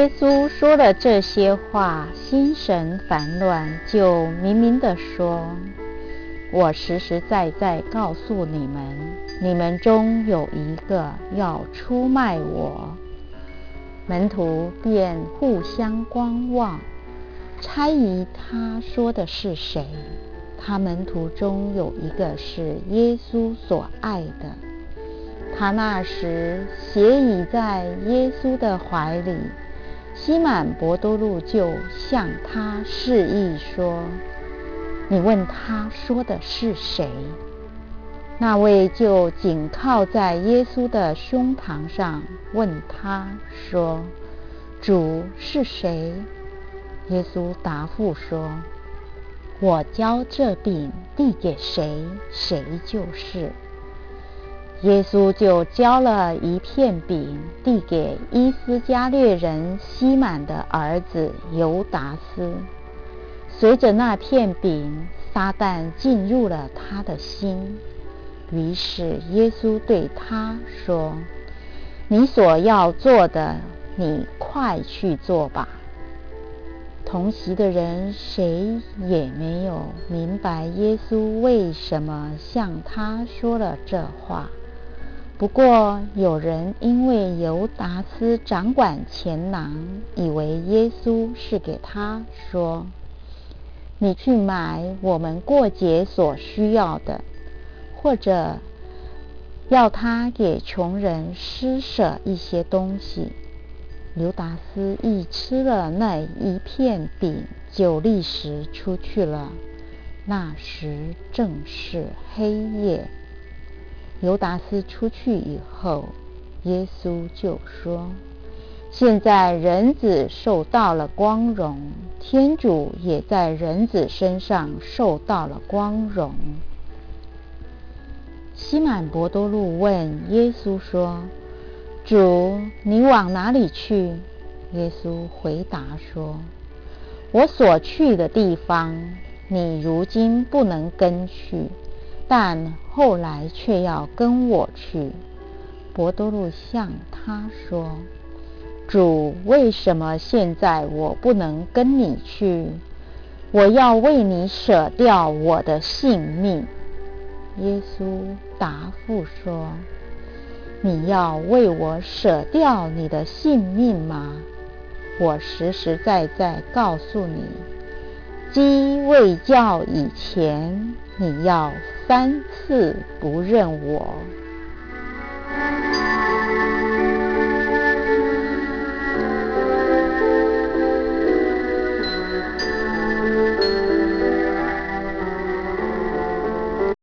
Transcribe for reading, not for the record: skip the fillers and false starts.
耶稣说了这些话，心神烦乱，就明明地说：我实实在在告诉你们，你们中有一个要出卖我。门徒便互相观望，猜疑他说的是谁。他门徒中有一个是耶稣所爱的，他那时斜倚在耶稣的怀里。西满伯多禄就向他示意说：你问他说的是谁？那位就紧靠在耶稣的胸膛上，问他说：主是谁？耶稣答复说：我将这饼递给谁，谁就是。耶稣就交了一片饼递给伊斯加略人西满的儿子犹达斯。随着那片饼，撒旦进入了他的心。于是耶稣对他说：你所要做的，你快去做吧。同席的人谁也没有明白耶稣为什么向他说了这话。不过有人因为犹达斯掌管钱囊，以为耶稣是给他说：你去买我们过节所需要的，或者要他给穷人施舍一些东西。犹达斯一吃了那一片饼，就立时出去了。那时正是黑夜。犹达斯出去以后，耶稣就说：现在人子受到了光荣，天主也在人子身上受到了光荣。西满伯多禄问耶稣说：主，你往哪里去？耶稣回答说：我所去的地方，你如今不能跟去，但后来却要跟我去。伯多禄向他说：主，为什么现在我不能跟你去？我要为你舍掉我的性命。耶稣答复说：你要为我舍掉你的性命吗？我实实在在告诉你，鸡未叫以前，你要3次不认我。